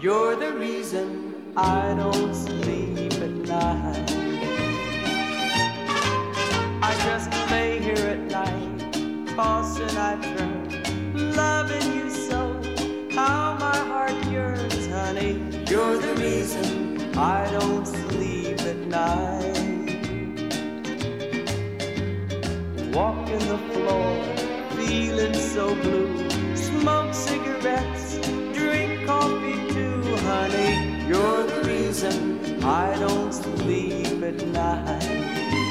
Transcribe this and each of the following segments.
You're the reason I don't sleep at night. I just lay here at night, toss and I turn, loving you so, how my heart yearns, honey. You're the reason I don't sleep at night. Walking the floor, feeling so blue, smoke cigarettes, drink coffee too, honey. You're the reason I don't sleep at night.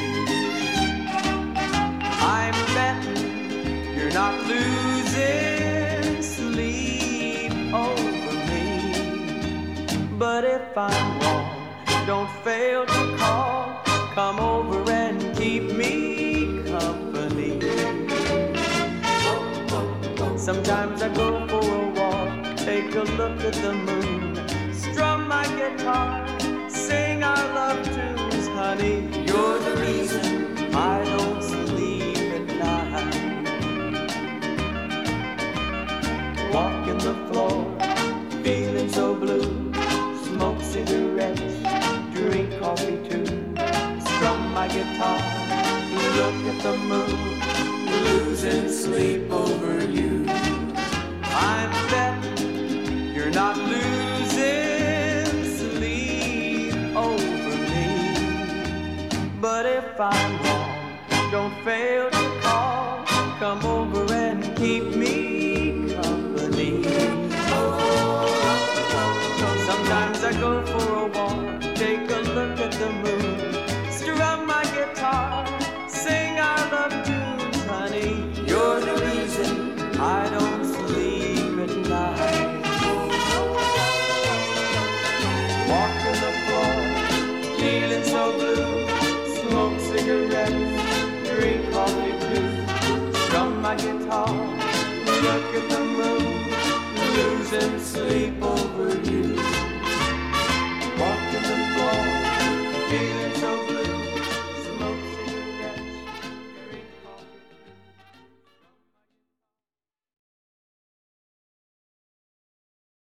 I'm betting you're not losing sleep over me. But if I'm wrong, don't fail to call. Come over and keep me company. Sometimes I go for a walk, take a look at the moon, strum my guitar, sing our love tunes, honey. You're the reason I don't sleep at night. Walking the floor, feeling so blue, smoke cigarettes, drink coffee too, strum my guitar, look at the moon, losing sleep over you. I'm betting you're not losing sleep over me. But if I'm wrong, don't fail to call. Come over and keep me company. Sometimes I go for a walk, take a look at the moon, strum my guitar, sing our love tunes, honey. You're the reason I don't sleep at night. Walking the floor, feeling so blue, smoke cigarettes, drink coffee too, strum my guitar, look at the moon, losing sleep over you.